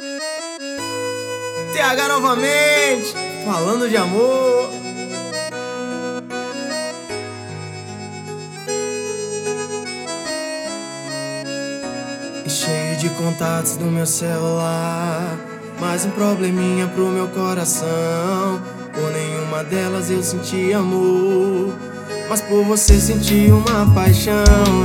TH novamente, falando de amor. E cheio de contatos no meu celular, mais um probleminha pro meu coração. Por nenhuma delas eu senti amor, mas por você senti uma paixão.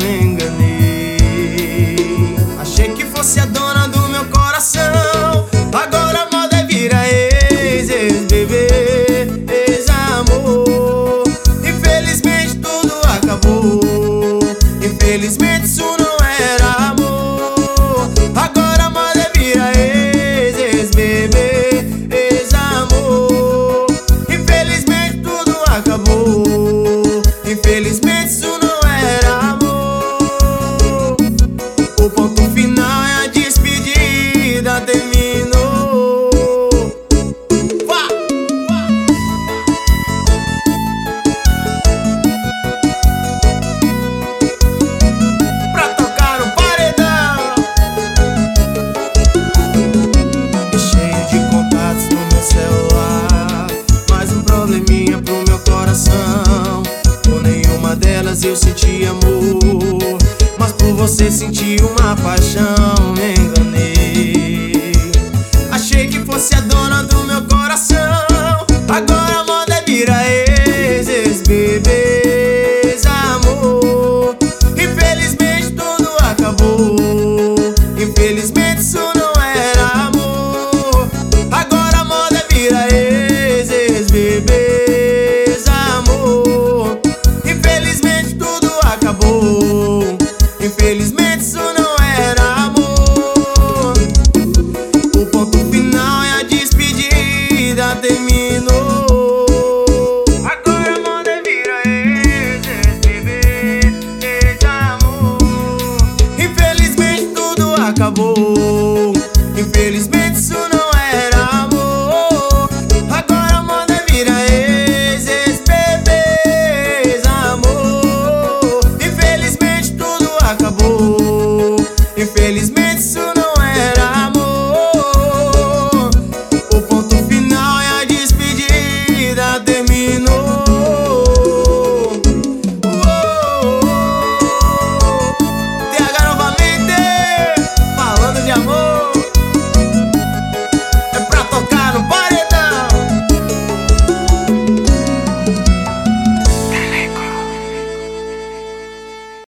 Enganei, achei que fosse a dona do meu coração. Agora a moda é vira ex-bebê, ex-amor. Infelizmente tudo acabou, infelizmente isso não era amor. Agora a moda é vira ex-bebê, ex-amor. Infelizmente tudo acabou, infelizmente isso não era amor. O ponto final é a despedida, terminou. Vá! Pra tocar o paredão. E cheio de contatos no meu celular, mais um probleminha pro meu coração. Por nenhuma delas eu senti amor, mas por você senti uma paixão. Me enganei, achei que fosse a dona do meu coração. Agora a moda é vira ex-bebê, ex-amor. Infelizmente tudo acabou, infelizmente isso não era amor. Agora a moda é vira ex-bebê, ex-amor. Infelizmente tudo acabou, infelizmente isso não era amor. O ponto final é a despedida, terminou. Agora a moda é vira ex-bebê, ex-amor. Infelizmente tudo acabou,